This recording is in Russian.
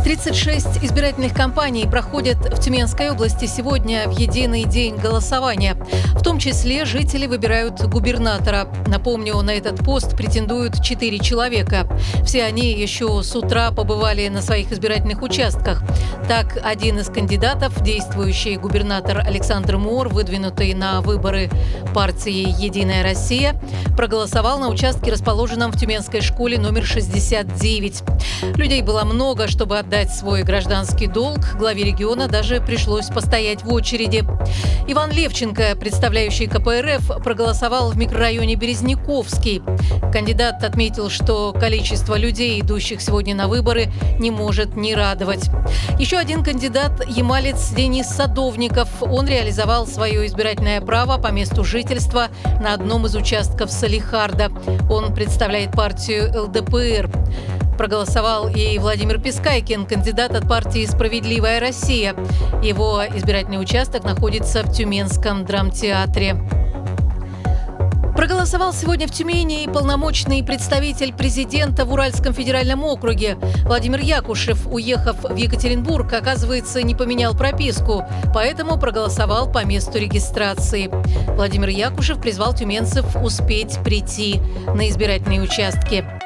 36 избирательных кампаний проходят в Тюменской области сегодня в единый день голосования. В том числе жители выбирают губернатора. Напомню, на этот пост претендуют 4 человека. Все они еще с утра побывали на своих избирательных участках. Так, один из кандидатов, действующий губернатор Александр Моор, выдвинутый на выборы партии «Единая Россия», проголосовал на участке, расположенном в Тюменской школе номер 69. Людей было много, чтобы отдать свой гражданский долг. Главе региона даже пришлось постоять в очереди. Иван Левченко, представляющий КПРФ, проголосовал в микрорайоне Березняковский. Кандидат отметил, что количество людей, идущих сегодня на выборы, не может не радовать. Еще один кандидат – ямалец Денис Садовников. Он реализовал свое избирательное право по месту жительства на одном из участков Салихарда. Он представляет партию ЛДПР. Проголосовал и Владимир Пискайкин, кандидат от партии «Справедливая Россия». Его избирательный участок находится в Тюменском драмтеатре. Проголосовал сегодня в Тюмени и полномочный представитель президента в Уральском федеральном округе. Владимир Якушев, уехав в Екатеринбург, оказывается, не поменял прописку, поэтому проголосовал по месту регистрации. Владимир Якушев призвал тюменцев успеть прийти на избирательные участки.